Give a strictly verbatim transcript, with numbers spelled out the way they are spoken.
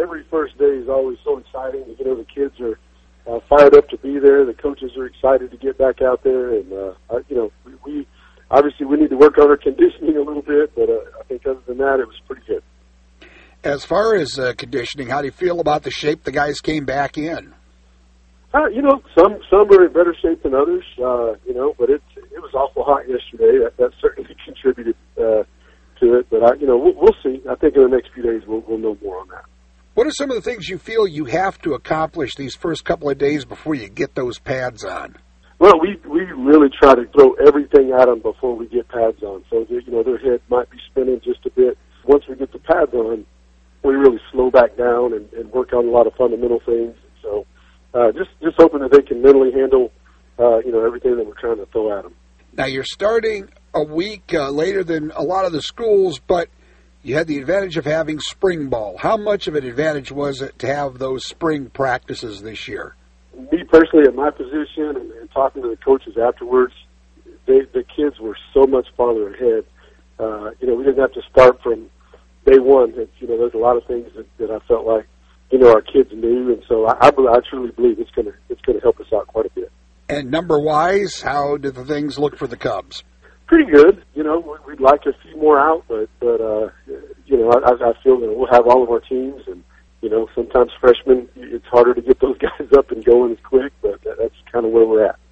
every first day is always so exciting. You know, the kids are uh, fired up to be there. The coaches are excited to get back out there, and uh, I, you know, we, we obviously we need to work on our conditioning a little bit, but uh, I think other than that, it was pretty good. As far as uh, conditioning, how do you feel about the shape the guys came back in? Uh, you know, some some are in better shape than others. Uh, you know, but it it was awful hot yesterday. That, that certainly contributed uh, to it. But I, you know, we'll, we'll see. I think in the next few days we'll we'll know more on that. What are some of the things you feel you have to accomplish these first couple of days before you get those pads on? Well, we we really try to throw everything at them before we get pads on. So that, you know, their head might be spinning just a bit. Once we get the pads on, we really slow back down and, and work on a lot of fundamental things. So. Uh, just, just hoping that they can mentally handle, uh, you know, everything that we're trying to throw at them. Now, you're starting a week uh, later than a lot of the schools, but you had the advantage of having spring ball. How much of an advantage was it to have those spring practices this year? Me personally, at my position, and, and talking to the coaches afterwards, they, the kids were so much farther ahead. Uh, you know, we didn't have to start from day one. It's, you know, there's a lot of things that, that I felt like, you know, our kids knew, and so I, I, I truly believe it's going to it's going to help us out quite a bit. And number-wise, how did the things look for the Cubs? Pretty good. You know, we'd like a few more out, but but uh, you know, I, I feel that we'll have all of our teams, and you know, sometimes freshmen, it's harder to get those guys up and going as quick, but that's kind of where we're at.